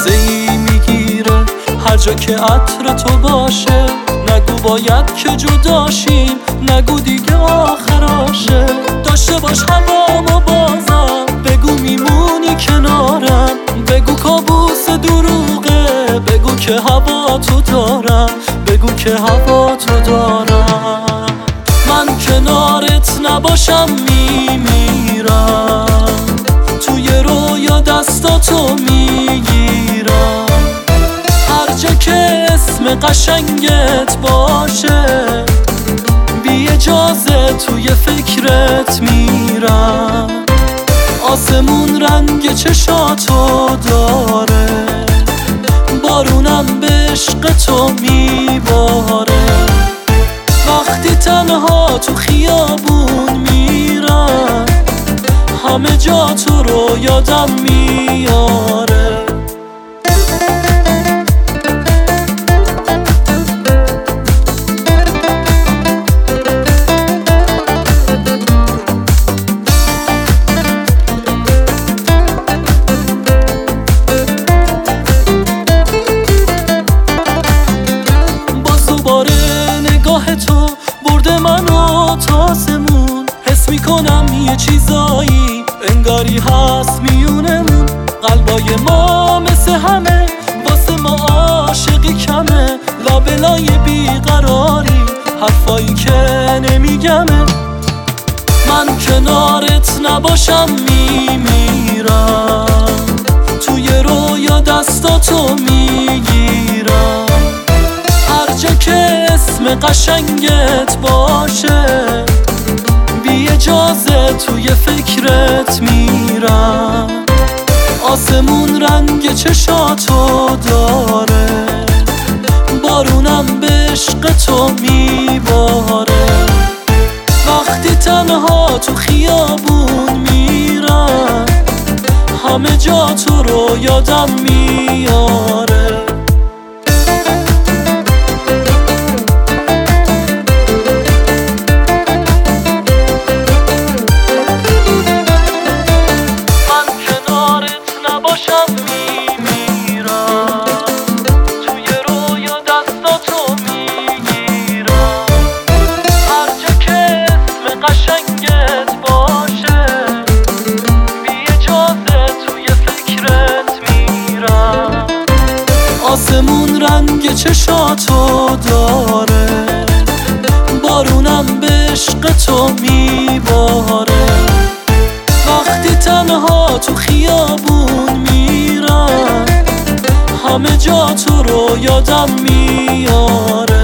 مزه‌ای میگیره هر جا که عطر تو باشه. نگو باید که جداشیم، نگو دیگه آخراشه. داشته باش هوامو بازم، بگو میمونی کنارم. بگو کابوس دروغه، بگو که هوا تو دارم. بگو که هوا تو دارم. من کنارت نباشم میمیرم، توی رویا دستاتو میگیرم. هر جا که اسم قشنگت باشه، بی اجازه توی فکرت میرم. آسمون رنگ چشاتو داره، بارونم به عشق تو میباره. وقتی تنها تو خیابون میرم، همه جا تو رو یادم میاره. تو برده منو تا آسمون. حس میکنم یه چیزایی انگاری هست میونمون. قلبای ما مثل همه، واسه ما عاشقی کمه. لابلای بیقراری، حرفایی که نمیگمه. من کنارت نباشم میمیرم، توی رویا دستاتو میگیرم. هر جا که اسم قشنگت باشه، بی اجازه توی فکرت میرم. آسمون رنگ چشاتو داره، بارونم به عشق تو میباره. وقتی تنها تو خیابون میرم، همه جا تو رو یادم میاره. نباشم میمیرم، توی رویا دستاتو میگیرم. هر جا که اسم قشنگت باشه، بی اجازه توی فکرت میرم. آسمون رنگ چشاتو داره، بارونم به عشق تو میباره. وقتی تنها تو خیابون میرم، همه جا تو رو یادم میاره.